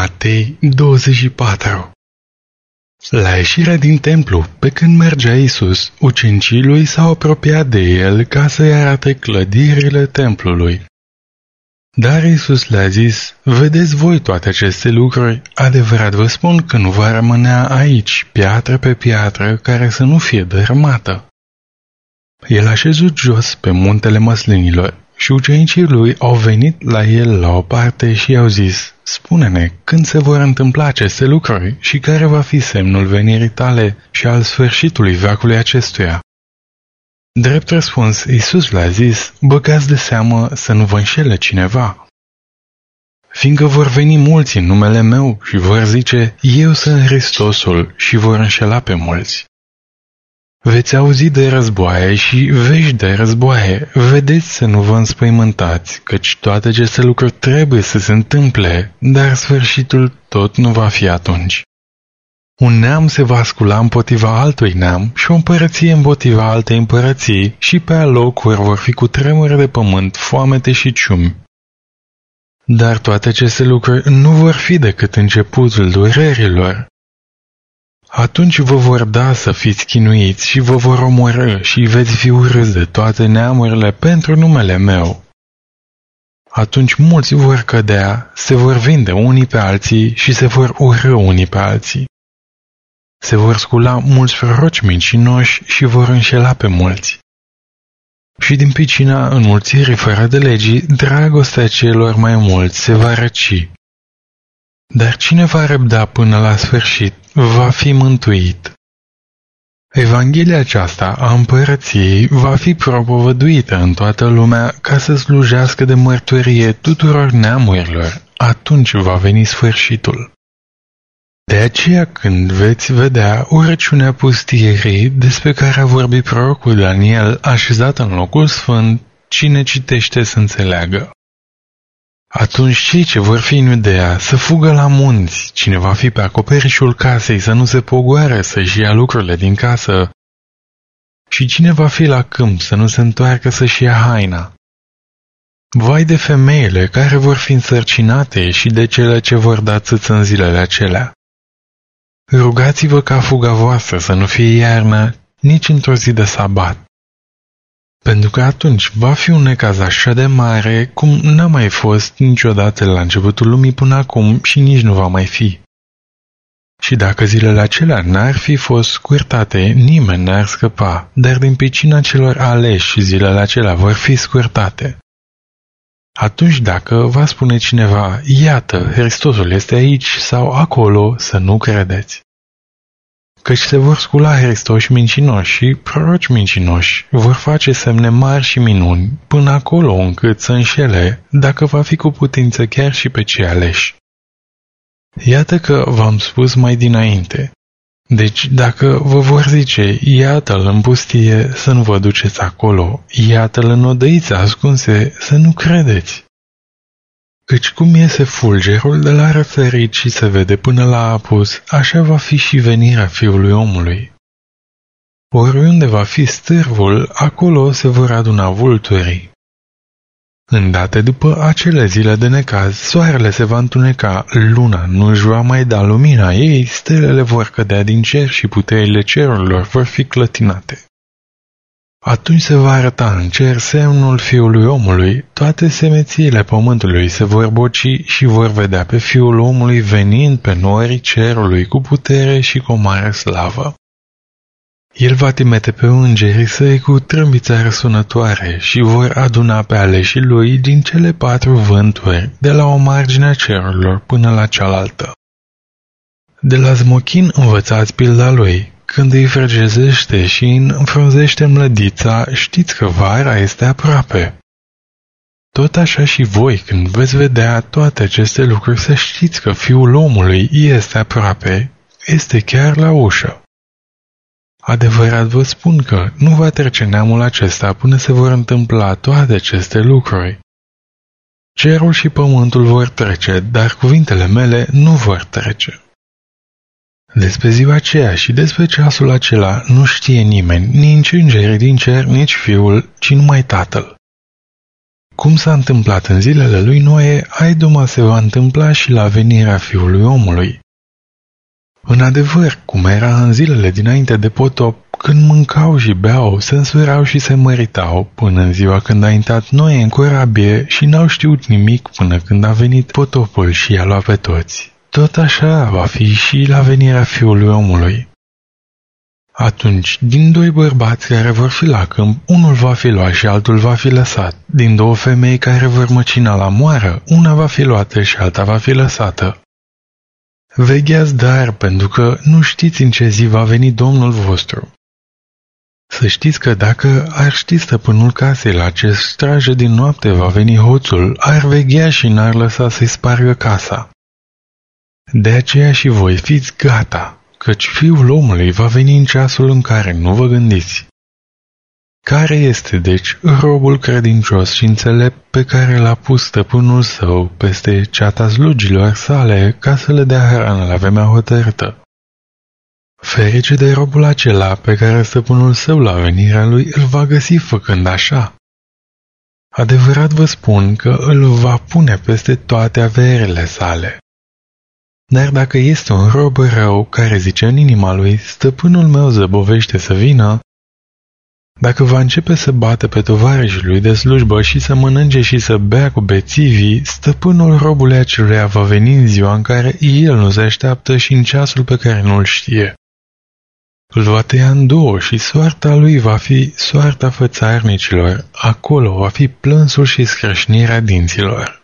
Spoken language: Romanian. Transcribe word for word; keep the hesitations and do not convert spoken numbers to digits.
Matei douăzeci și patru. La ieșirea din templu, pe când mergea Iisus, ucenicii lui s-au apropiat de el ca să-i arate clădirile templului. Dar Iisus le-a zis: vedeți voi toate aceste lucruri? Adevărat vă spun că nu va rămânea aici piatră pe piatră care să nu fie dărâmată. El a șezut jos pe muntele măslinilor și ucenicii lui au venit la el la o parte și i-au zis: spune-ne, când se vor întâmpla aceste lucruri și care va fi semnul venirii tale și al sfârșitului veacului acestuia? Drept răspuns, Iisus le-a zis: băgați de seamă să nu vă înșele cineva. Fiindcă vor veni mulți în numele meu și vor zice: eu sunt Hristosul, și vor înșela pe mulți. Veți auzi de războaie și vești de războaie, vedeți să nu vă înspăimântați, căci toate aceste lucruri trebuie să se întâmple, dar sfârșitul tot nu va fi atunci. Un neam se va scula împotriva altui neam și o împărăție împotriva altei împărății și pe alocuri vor fi cu tremure de pământ, foamete și ciumi. Dar toate aceste lucruri nu vor fi decât începutul durerilor. Atunci vă vor da să fiți chinuiți și vă vor omorî și veți fi urâți de toate neamurile pentru numele meu. Atunci mulți vor cădea, se vor vinde unii pe alții și se vor urâ unii pe alții. Se vor scula mulți proroci mincinoși și vor înșela pe mulți. Și din pricina înmulțirii fără de legii, dragostea celor mai mulți se va răci. Dar cine va răbda până la sfârșit va fi mântuit. Evanghelia aceasta a împărăției va fi propovăduită în toată lumea ca să slujească de mărturie tuturor neamurilor. Atunci va veni sfârșitul. De aceea când veți vedea urăciunea pustierii despre care a vorbit prorocul Daniel așezată în locul sfânt, cine citește să înțeleagă. Atunci cei ce vor fi în Iudeea să fugă la munți, cine va fi pe acoperișul casei să nu se pogoare să-și ia lucrurile din casă, și cine va fi la câmp să nu se întoarcă să-și ia haina. Vai de femeile care vor fi însărcinate și de cele ce vor da țâță în zilele acelea. Rugați-vă ca fuga voastră să nu fie iarnă nici într-o zi de sabat. Pentru că atunci va fi un necaz așa de mare cum n-a mai fost niciodată la începutul lumii până acum și nici nu va mai fi. Și dacă zilele acelea n-ar fi fost scurtate, nimeni n-ar scăpa, dar din pricina celor aleși zilele acelea vor fi scurtate. Atunci dacă va spune cineva: iată, Hristosul este aici sau acolo, să nu credeți. Căci se vor scula hristoși mincinoși și proroci mincinoși, vor face semne mari și minuni, până acolo încât să înșele, dacă va fi cu putință chiar și pe cei aleși. Iată că v-am spus mai dinainte. Deci dacă vă vor zice: iată-l în pustie, să nu vă duceți acolo, iată-l în odăițe ascunse, să nu credeți. Căci cum iese fulgerul de la răsărit și se vede până la apus, așa va fi și venirea Fiului Omului. Oriunde va fi stârvul, acolo se vor aduna vulturii. Îndată după acele zile de necaz, soarele se va întuneca, luna nu își va mai da lumina ei, stelele vor cădea din cer și puterile cerurilor vor fi clătinate. Atunci se va arăta în cer semnul Fiului Omului, toate semețiile pământului se vor boci și vor vedea pe Fiul Omului venind pe norii cerului cu putere și cu o mare slavă. El va trimite pe îngerii săi cu trâmbița răsunătoare și vor aduna pe aleșii lui din cele patru vânturi, de la o margine a cerurilor până la cealaltă. De la smochin învățați pilda lui. Când îi frăgezește și înfrunzește mlădița, știți că vara este aproape. Tot așa și voi, când veți vedea toate aceste lucruri, să știți că Fiul Omului este aproape, este chiar la ușă. Adevărat vă spun că nu va trece neamul acesta până se vor întâmpla toate aceste lucruri. Cerul și pământul vor trece, dar cuvintele mele nu vor trece. Despre ziua aceea și despre ceasul acela nu știe nimeni, nici îngerii din cer, nici Fiul, ci numai Tatăl. cum s-a întâmplat în zilele lui Noe, aiduma se va întâmpla și la venirea Fiului Omului. În adevăr, cum era în zilele dinainte de potop, când mâncau și beau, se însurau și se măritau, până în ziua când a intrat Noe în corabie și n-au știut nimic până când a venit potopul și i-a luat pe toți. Tot așa va fi și la venirea Fiului Omului. Atunci, din doi bărbați care vor fi la câmp, unul va fi luat și altul va fi lăsat. Din două femei care vor măcina la moară, una va fi luată și alta va fi lăsată. Vegheați dar, pentru că nu știți în ce zi va veni Domnul vostru. Să știți că dacă ar ști stăpânul casei la ce strajă din noapte va veni hoțul, ar veghea și n-ar lăsa să-i spargă casa. De aceea și voi fiți gata, căci Fiul omului va veni în ceasul în care nu vă gândiți. Care este, deci, robul credincios și înțelept pe care l-a pus stăpânul său peste ceata slugilor sale ca să le dea hrană la vremea hotărâtă? Ferice de robul acela pe care stăpânul său la venirea lui îl va găsi făcând așa. Adevărat vă spun că îl va pune peste toate averile sale. Dar dacă este un rob rău care zice în inima lui, stăpânul meu zăbovește să vină, dacă va începe să bată pe tovarășii lui de slujbă și să mănânce și să bea cu bețivii, stăpânul robului aceluia va veni în ziua în care el nu se așteaptă și în ceasul pe care nu-l știe. Îl va tăia în două și soarta lui va fi soarta fățarnicilor, acolo va fi plânsul și scrâșnirea dinților.